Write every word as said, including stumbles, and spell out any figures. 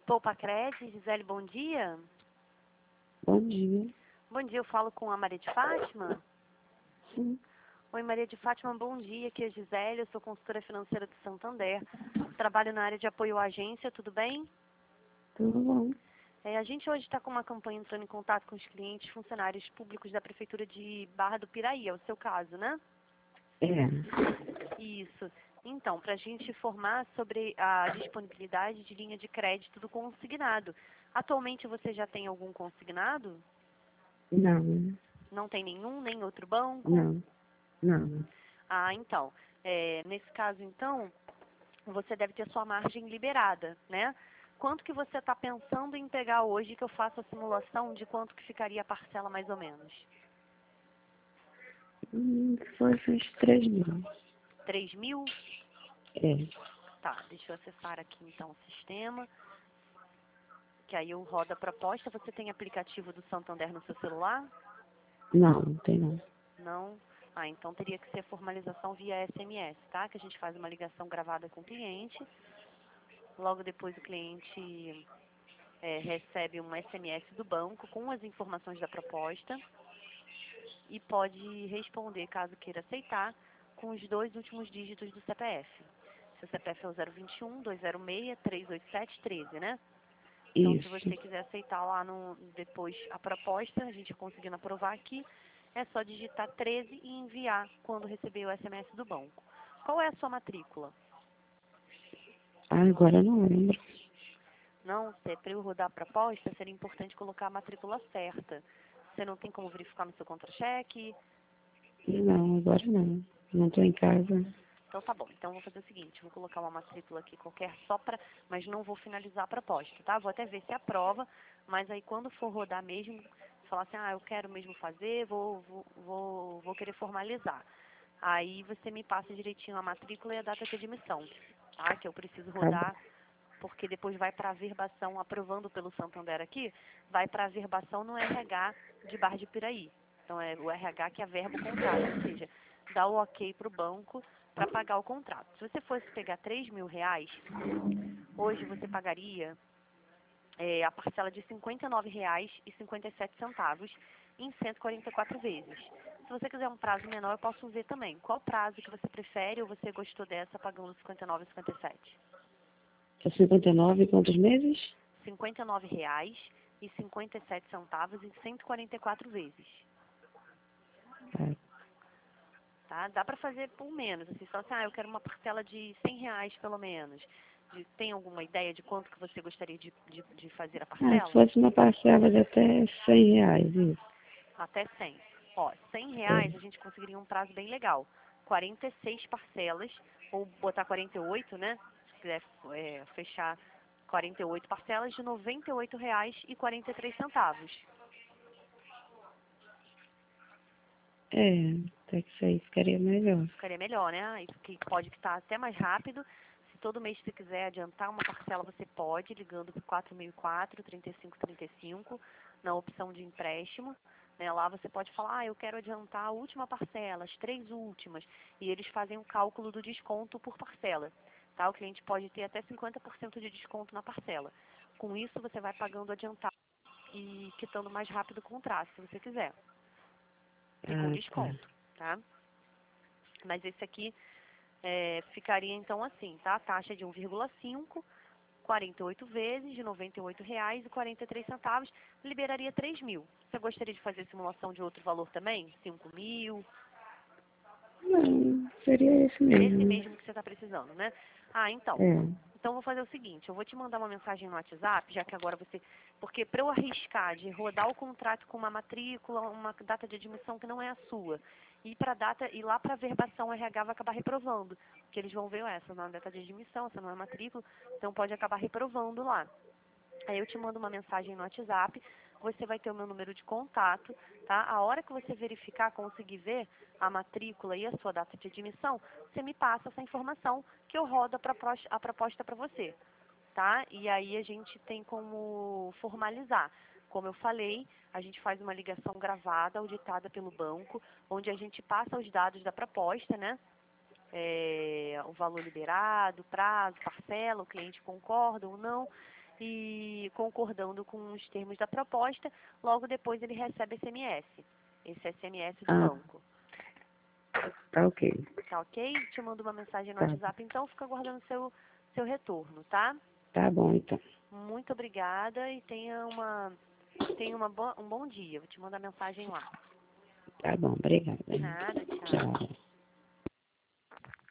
Poupacred, Gisele, bom dia. Bom dia. Bom dia, eu falo com a Maria de Fátima. Sim, Oi, Maria de Fátima, bom dia. Aqui é a Gisele, eu sou consultora financeira do Santander. Trabalho na área de apoio à agência, tudo bem? tudo bom. É, a gente hoje está com uma campanha entrando em contato com os clientes, funcionários públicos da Prefeitura de Barra do Piraí, é o seu caso, né? É. Isso. Então, para a gente informar sobre a disponibilidade de linha de crédito do consignado. Atualmente você já tem algum consignado? Não, Não tem nenhum, nem outro banco? não, não. Ah, então. É, nesse caso, então, você deve ter sua margem liberada, né? Quanto que você está pensando em pegar hoje que eu faço a simulação de quanto que ficaria a parcela mais ou menos? Hum, Foi uns três mil. três mil? É. Tá, deixa eu acessar aqui então o sistema, que aí eu rodo a proposta. Você tem aplicativo do Santander no seu celular? Não, não tem não. Não? Ah, então teria que ser formalização via S M S, tá? Que a gente faz uma ligação gravada com o cliente. Logo depois o cliente é, recebe um S M S do banco com as informações da proposta e pode responder, caso queira aceitar, com os dois últimos dígitos do C P F. Seu C P F é o zero vinte e um, dois zero seis, três oito sete, treze, né? Então, se Isso. você quiser aceitar lá no, depois a proposta, a gente conseguindo aprovar aqui, é só digitar treze e enviar quando receber o S M S do banco. Qual é a sua matrícula? Ah, agora eu não lembro. Não, se é para eu rodar a proposta, seria importante colocar a matrícula certa. Você não tem como verificar no seu contra-cheque? Não, agora não. Não tô em casa. Então tá bom. Então vou fazer o seguinte, vou colocar uma matrícula aqui qualquer só para, mas não vou finalizar a proposta, tá? Vou até ver se aprova, mas aí quando for rodar mesmo, falar assim, ah, eu quero mesmo fazer, vou, vou, vou, vou querer formalizar. Aí você me passa direitinho a matrícula e a data de admissão, tá? Que eu preciso Tá bom. rodar, porque depois vai para a verbação, aprovando pelo Santander aqui, vai para a verbação no R H de Barra de Piraí. Então é o R H que averba o contrato, ou seja, dá o ok para o banco para pagar o contrato. Se você fosse pegar três mil reais, hoje você pagaria é, a parcela de cinquenta e nove reais e cinquenta e sete centavos em cento e quarenta e quatro vezes. Se você quiser um prazo menor, eu posso ver também. Qual prazo que você prefere ou você gostou dessa pagando cinquenta e nove e cinquenta e sete? É cinquenta e nove quantos meses? cinquenta e nove reais e cinquenta e sete centavos em cento e quarenta e quatro vezes. Tá. Tá? Dá para fazer por menos, assim, só assim, ah, eu quero uma parcela de cem reais pelo menos. De, tem alguma ideia de quanto que você gostaria de, de, de fazer a Ah, se parcela? fosse uma parcela de até cem reais, isso. Até cem. Ó, cem reais a É. gente conseguiria um prazo bem legal. quarenta e seis parcelas, ou botar quarenta e oito, né? Se quiser é, fechar quarenta e oito parcelas de noventa e oito reais e quarenta e três centavos. É, até que isso aí ficaria melhor. Ficaria melhor, né? Isso que pode estar até mais rápido. Se todo mês você quiser adiantar uma parcela, você pode, ligando para quatro mil e quatro, trinta e cinco trinta e cinco, na opção de empréstimo. Né? Lá você pode falar, ah, eu quero adiantar a última parcela, as três últimas. E eles fazem o cálculo do desconto por parcela. Tá? O cliente pode ter até cinquenta por cento de desconto na parcela. Com isso, você vai pagando adiantado e quitando mais rápido o contrato, se você quiser. E com Ah, tá. desconto, tá? Mas esse aqui é, ficaria então assim, tá? A taxa de um vírgula cinco, quarenta e oito vezes, de noventa e oito reais e quarenta e três centavos, liberaria três mil. Você gostaria de fazer simulação de outro valor também? cinco mil? Não, seria esse Esse mesmo. mesmo que você está precisando, né? Ah, então. É. Então, vou fazer o seguinte, eu vou te mandar uma mensagem no WhatsApp, já que agora você... Porque para eu arriscar de rodar o contrato com uma matrícula, uma data de admissão que não é a sua, e para data e lá para a verbação o R H vai acabar reprovando, porque eles vão ver, ué, essa não é data de admissão, essa não é matrícula, então pode acabar reprovando lá. Aí eu te mando uma mensagem no WhatsApp, você vai ter o meu número de contato, tá? A hora que você verificar, conseguir ver a matrícula e a sua data de admissão, você me passa essa informação que eu rodo a proposta, a proposta para você, tá? E aí a gente tem como formalizar. Como eu falei, a gente faz uma ligação gravada, auditada pelo banco, onde a gente passa os dados da proposta, né? É, o valor liberado, prazo, parcela, o cliente concorda ou não. e concordando com os termos da proposta, logo depois ele recebe S M S, esse S M S do Ah. banco. Tá ok. Tá ok? Te mando uma mensagem no Tá. WhatsApp, então fica aguardando seu, seu retorno, tá? Tá bom, então. Muito obrigada e tenha, uma, tenha uma bo um bom dia. Vou te mandar mensagem lá. Tá bom, obrigada. Nada, tchau. Tchau.